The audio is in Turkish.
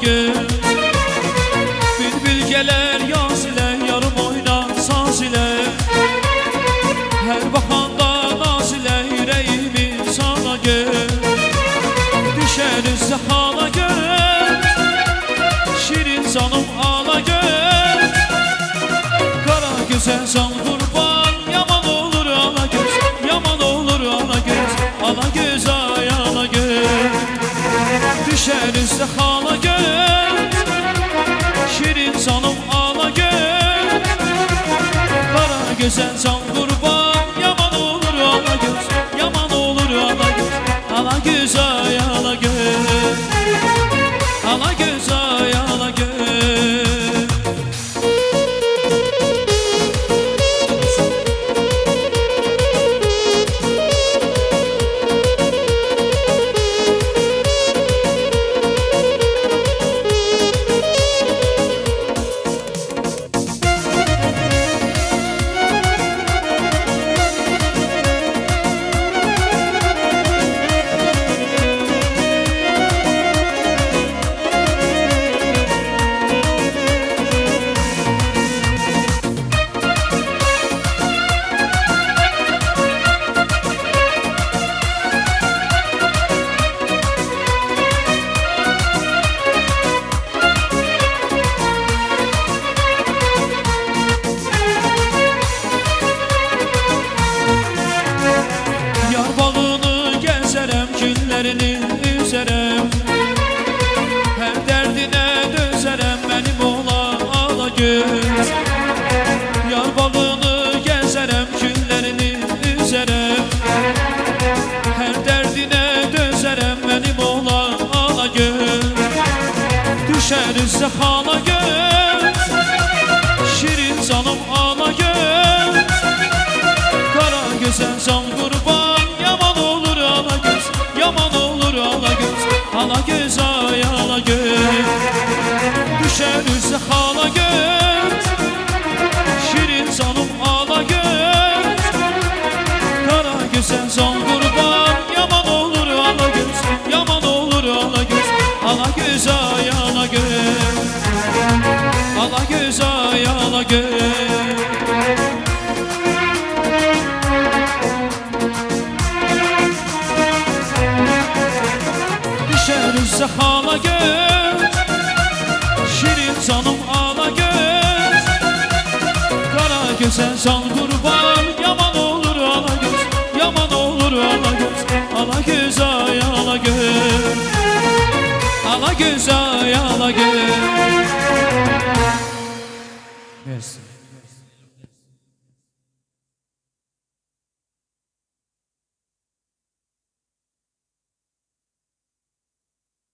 göz. Bülbül geler yaz ile, yarım oynar saz ile. Her bakanda naz ile yüreğimi sana göz. Düşer üstü hala göz, şirin canım ağla göz. Kara güzel can kurban, yaman olur ala göz, yaman olur ala göz, ala göz ay ala göz. Düşer üstü hala göz, şirin canım ağla göz. Kara güzel can kurban, yaman olur ala göz, yaman olur ala göz, ala göz ay ala göz, ala göz ay ala göz. Günlerini üzerem, her derdine dözerem benim oğlan ala göz. Yar balını gezerem, günlerini üzerem, her derdine dözerem benim oğlan ala göz. Düşer üstü hala göz, şirin canım ala göz. Kara güzel can kurban, yaman olur ala göz, yaman olur ala göz, ala göz ay ala göz. Düşer üstü hala göz, şirin canım ala göz. Kara güzel can kurban, yaman olur ala göz, yaman olur ala göz, ala göz ay ala göz, ala göz ay ala göz. Düşer üstü hala göz, şirin canım ala göz. Kara güzel can kurban, yaman olur ala göz, yaman olur ala göz, ala göz ay ala göz, ala göz ay ala göz.